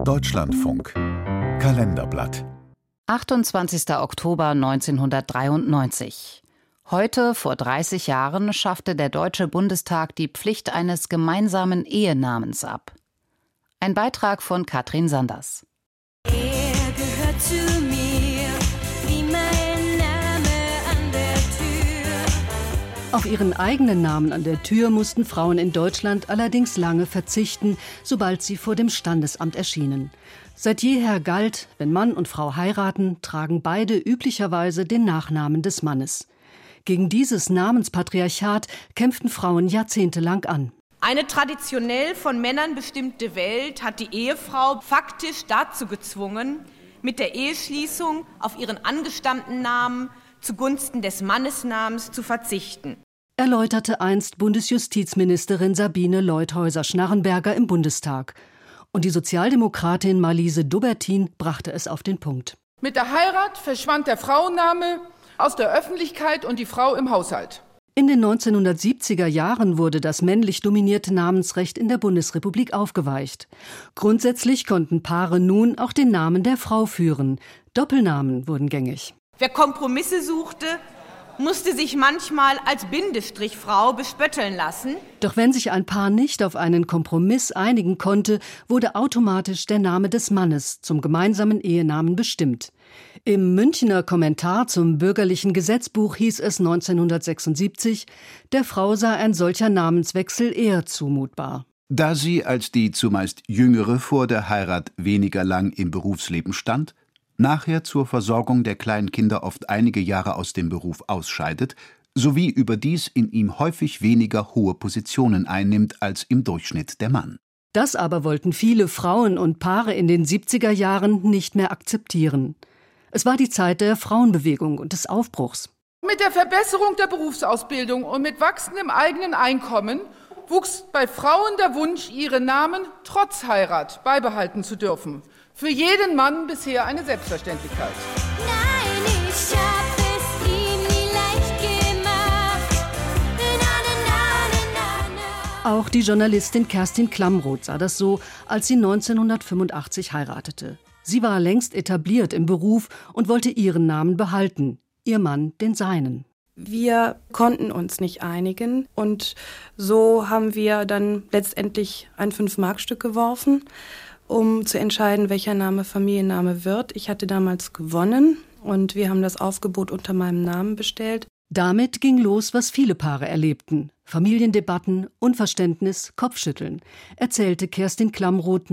Deutschlandfunk Kalenderblatt 28. Oktober 1993. Heute, vor 30 Jahren, schaffte der Deutsche Bundestag die Pflicht eines gemeinsamen Ehenamens ab. Ein Beitrag von Katrin Sanders. Er gehört zu mir, wie mein Name an der Tür. Auf ihren eigenen Namen an der Tür mussten Frauen in Deutschland allerdings lange verzichten, sobald sie vor dem Standesamt erschienen. Seit jeher galt, wenn Mann und Frau heiraten, tragen beide üblicherweise den Nachnamen des Mannes. Gegen dieses Namenspatriarchat kämpften Frauen jahrzehntelang an. Eine traditionell von Männern bestimmte Welt hat die Ehefrau faktisch dazu gezwungen, mit der Eheschließung auf ihren angestammten Namen zugunsten des Mannesnamens zu verzichten. Erläuterte einst Bundesjustizministerin Sabine Leutheusser-Schnarrenberger im Bundestag. Und die Sozialdemokratin Marlise Dobertin brachte es auf den Punkt. Mit der Heirat verschwand der Frauenname aus der Öffentlichkeit und die Frau im Haushalt. In den 1970er Jahren wurde das männlich dominierte Namensrecht in der Bundesrepublik aufgeweicht. Grundsätzlich konnten Paare nun auch den Namen der Frau führen. Doppelnamen wurden gängig. Wer Kompromisse suchte, musste sich manchmal als Bindestrichfrau bespötteln lassen. Doch wenn sich ein Paar nicht auf einen Kompromiss einigen konnte, wurde automatisch der Name des Mannes zum gemeinsamen Ehenamen bestimmt. Im Münchner Kommentar zum bürgerlichen Gesetzbuch hieß es 1976, der Frau sei ein solcher Namenswechsel eher zumutbar. Da sie als die zumeist Jüngere vor der Heirat weniger lang im Berufsleben stand, nachher zur Versorgung der kleinen Kinder oft einige Jahre aus dem Beruf ausscheidet, sowie überdies in ihm häufig weniger hohe Positionen einnimmt als im Durchschnitt der Mann. Das aber wollten viele Frauen und Paare in den 70er Jahren nicht mehr akzeptieren. Es war die Zeit der Frauenbewegung und des Aufbruchs. Mit der Verbesserung der Berufsausbildung und mit wachsendem eigenen Einkommen wuchs bei Frauen der Wunsch, ihre Namen trotz Heirat beibehalten zu dürfen. Für jeden Mann bisher eine Selbstverständlichkeit. Nein, ich hab es ihm nie leicht gemacht. Na, na, na, na, na. Auch die Journalistin Kerstin Klamroth sah das so, als sie 1985 heiratete. Sie war längst etabliert im Beruf und wollte ihren Namen behalten, ihr Mann den seinen. Wir konnten uns nicht einigen und so haben wir dann letztendlich ein 5-Mark-Stück geworfen, um zu entscheiden, welcher Name Familienname wird. Ich hatte damals gewonnen und wir haben das Aufgebot unter meinem Namen bestellt. Damit ging los, was viele Paare erlebten. Familiendebatten, Unverständnis, Kopfschütteln, erzählte Kerstin Klamroth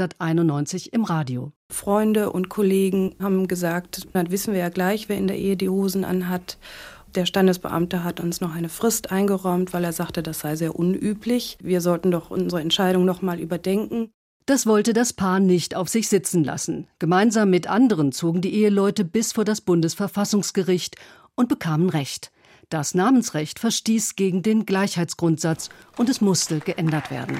1991 im Radio. Freunde und Kollegen haben gesagt, dann wissen wir ja gleich, wer in der Ehe die Hosen anhat. Der Standesbeamte hat uns noch eine Frist eingeräumt, weil er sagte, das sei sehr unüblich. Wir sollten doch unsere Entscheidung noch mal überdenken. Das wollte das Paar nicht auf sich sitzen lassen. Gemeinsam mit anderen zogen die Eheleute bis vor das Bundesverfassungsgericht und bekamen Recht. Das Namensrecht verstieß gegen den Gleichheitsgrundsatz und es musste geändert werden.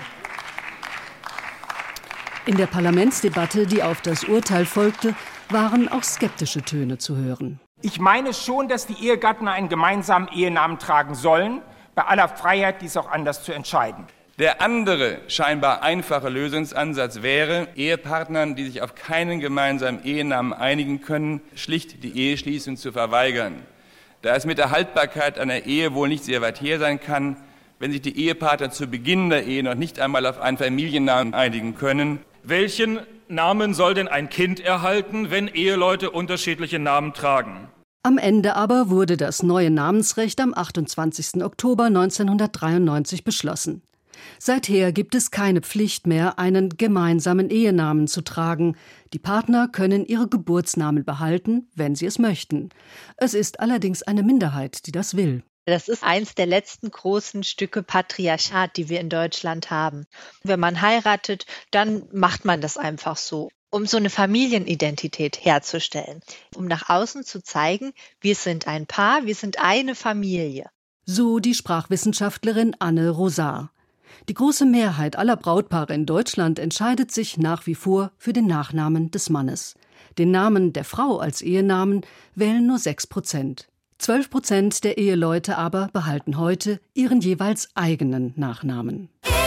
In der Parlamentsdebatte, die auf das Urteil folgte, waren auch skeptische Töne zu hören. Ich meine schon, dass die Ehegatten einen gemeinsamen Ehenamen tragen sollen, bei aller Freiheit, dies auch anders zu entscheiden. Der andere, scheinbar einfache Lösungsansatz wäre, Ehepartnern, die sich auf keinen gemeinsamen Ehenamen einigen können, schlicht die Eheschließung zu verweigern. Da es mit der Haltbarkeit einer Ehe wohl nicht sehr weit her sein kann, wenn sich die Ehepartner zu Beginn der Ehe noch nicht einmal auf einen Familiennamen einigen können. Welchen Namen soll denn ein Kind erhalten, wenn Eheleute unterschiedliche Namen tragen? Am Ende aber wurde das neue Namensrecht am 28. Oktober 1993 beschlossen. Seither gibt es keine Pflicht mehr, einen gemeinsamen Ehenamen zu tragen. Die Partner können ihre Geburtsnamen behalten, wenn sie es möchten. Es ist allerdings eine Minderheit, die das will. Das ist eins der letzten großen Stücke Patriarchat, die wir in Deutschland haben. Wenn man heiratet, dann macht man das einfach so, um so eine Familienidentität herzustellen, um nach außen zu zeigen, wir sind ein Paar, wir sind eine Familie. So die Sprachwissenschaftlerin Anne Rosar. Die große Mehrheit aller Brautpaare in Deutschland entscheidet sich nach wie vor für den Nachnamen des Mannes. Den Namen der Frau als Ehenamen wählen nur 6%. 12% der Eheleute aber behalten heute ihren jeweils eigenen Nachnamen.